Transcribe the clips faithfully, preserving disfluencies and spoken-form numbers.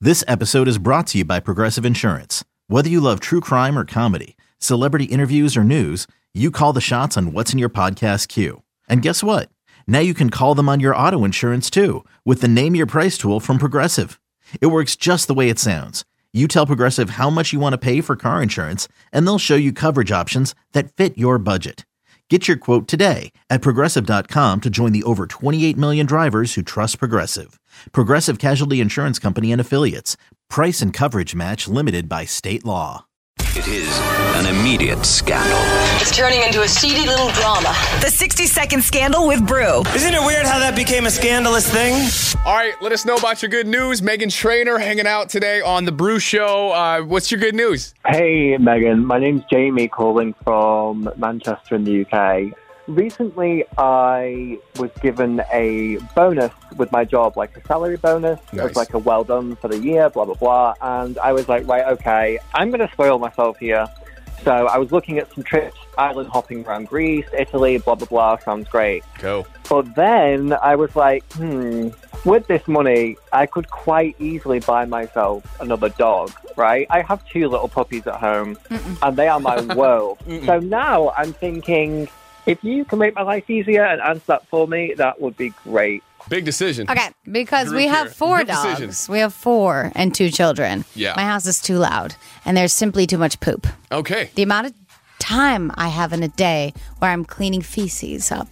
This episode is brought to you by Progressive Insurance. Whether you love true crime or comedy, celebrity interviews or news, you call the shots on what's in your podcast queue. And guess what? Now you can call them on your auto insurance too with the Name Your Price tool from Progressive. It works just the way it sounds. You tell Progressive how much you want to pay for car insurance, and they'll show you coverage options that fit your budget. Get your quote today at Progressive dot com to join the over twenty-eight million drivers who trust Progressive. Progressive Casualty Insurance Company and Affiliates. Price and coverage match limited by state law. It is an immediate scandal. It's turning into a seedy little drama. The sixty second Scandal with Brew. Isn't it weird how that became a scandalous thing? All right, let us know about your good news. Meghan Trainor hanging out today on The Brew Show. Uh, what's your good news? Hey, Megan. My name's Jamie, calling from Manchester in the U K. Recently, I was given a bonus with my job, like a salary bonus. Nice. It was like a well done for the year, blah, blah, blah. And I was like, right, okay, I'm going to spoil myself here. So I was looking at some trips, island hopping around Greece, Italy, blah, blah, blah. Sounds great. Go. But then I was like, hmm, with this money, I could quite easily buy myself another dog, right? I have two little puppies at home, Mm-mm. and they are my world. So now I'm thinking, if you can make my life easier and answer that for me, that would be great. Big decision. Okay, because Group we have here. four Group dogs. decision. We have four and two children. Yeah. My house is too loud, and there's simply too much poop. Okay. The amount of time I have in a day where I'm cleaning feces up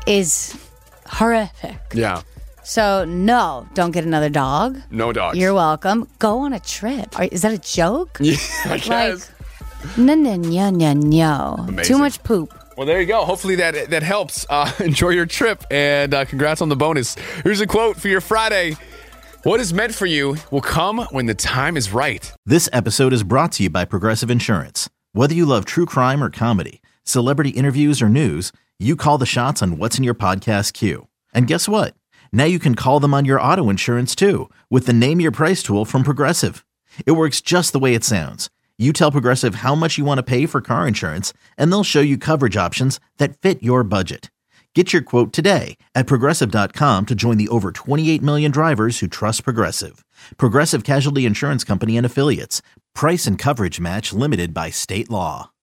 is horrific. Yeah. So, no, don't get another dog. No dogs. You're welcome. Go on a trip. Are, is that a joke? Yeah, I guess. Like, no, no, no, no, no. Amazing. Too much poop. Well, there you go. Hopefully that that helps. Uh, enjoy your trip, and uh, congrats on the bonus. Here's a quote for your Friday. What is meant for you will come when the time is right. This episode is brought to you by Progressive Insurance. Whether you love true crime or comedy, celebrity interviews or news, you call the shots on what's in your podcast queue. And guess what? Now you can call them on your auto insurance too with the Name Your Price tool from Progressive. It works just the way it sounds. You tell Progressive how much you want to pay for car insurance, and they'll show you coverage options that fit your budget. Get your quote today at Progressive dot com to join the over twenty-eight million drivers who trust Progressive. Progressive Casualty Insurance Company and Affiliates. Price and coverage match limited by state law.